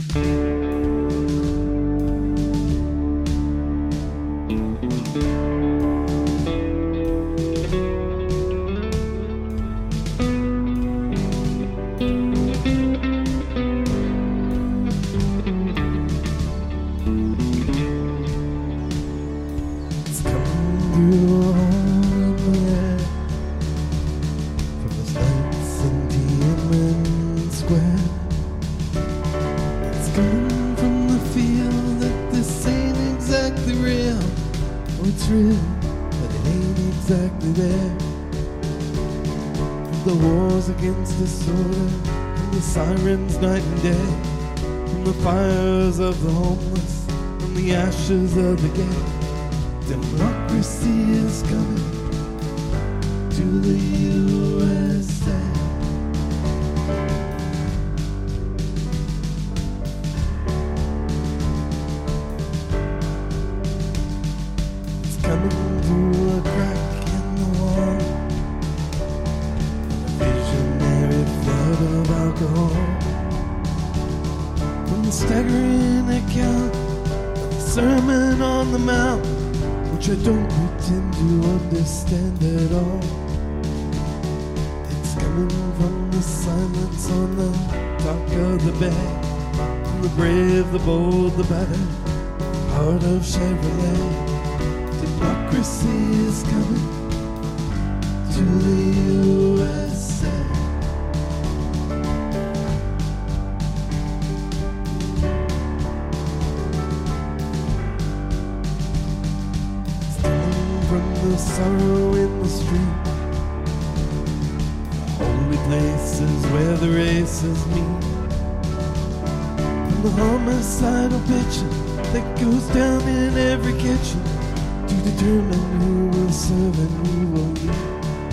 Against disorder, from the sirens night and day, from the fires of the homeless, from the ashes of the gay. Democracy is coming to the USA. It's coming through a crack in the wall, of alcohol, from the staggering account of the Sermon on the Mount, which I don't pretend to understand at all. It's coming from the silence on the dock of the bay, from the brave, the bold, the battered heart of Chevrolet. Democracy is coming to the USA. The sorrow in the street, the holy places where the races meet, and the homicidal pitching that goes down in every kitchen to determine who will serve and who will eat.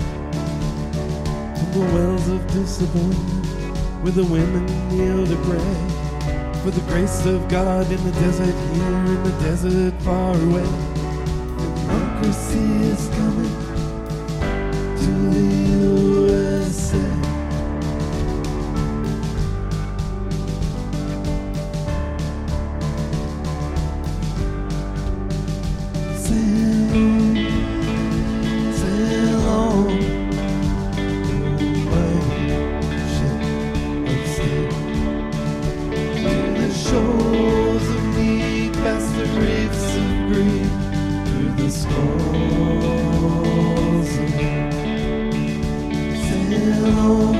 From the wells of disappointment where the women kneel to pray for the grace of God in the desert, here in the desert far away. Democracy is coming to the USA. Sail on, white ship of state, to the shores of need, past the reefs of grief, the scrolls of sail on,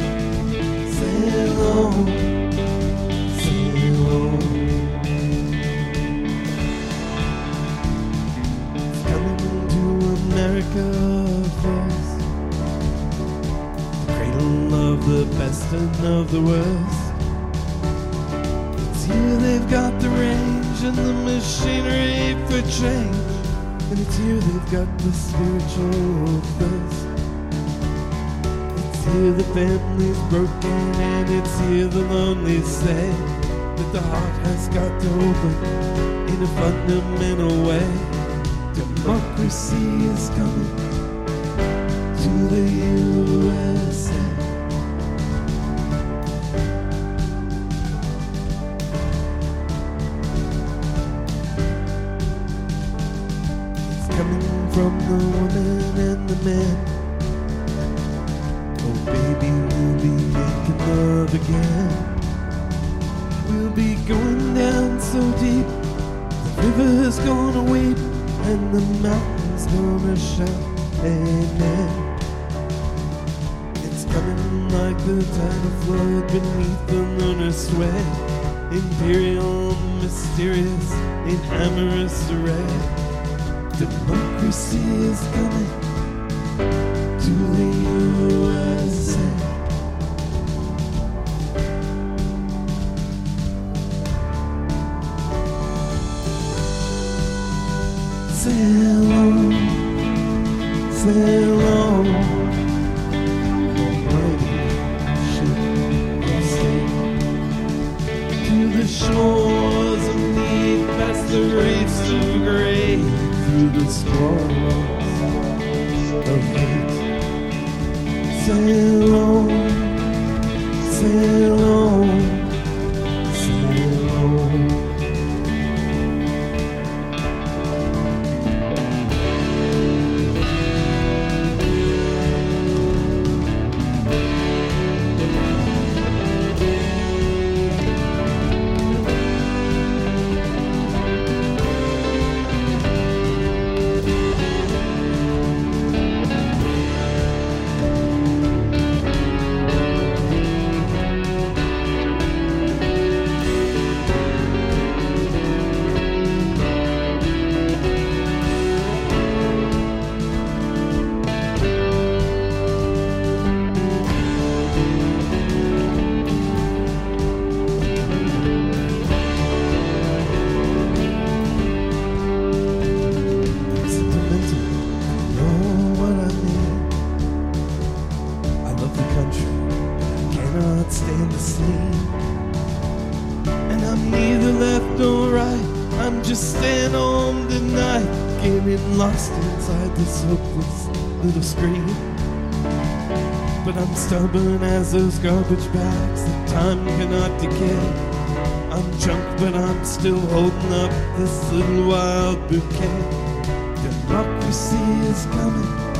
sail on, sail on. It's coming to America first, the cradle of the best and of the worst. It's here they've got the range and the machinery for change, and it's here they've got the spiritual thirst. It's here the family's broken, and it's here the lonely say that the heart has got to open in a fundamental way. Democracy is coming to the USA. Coming from the woman and the man. Oh baby, we'll be making love again. We'll be going down so deep, the river's gonna weep and the mountain's gonna shout amen. It's coming like the tide of flood beneath the lunar sway, imperial, mysterious, in amorous array. Democracy is coming to the USA. Sail on, sail on, mighty ship of state, to the shores of need, past the reefs of grey, through the squalls of hate. Sail on, sail on, sail on. just staying home tonight, getting lost inside this hopeless little screen. But I'm stubborn as those garbage bags that time cannot decay. I'm junk, but I'm still holding up this little wild bouquet. Democracy is coming,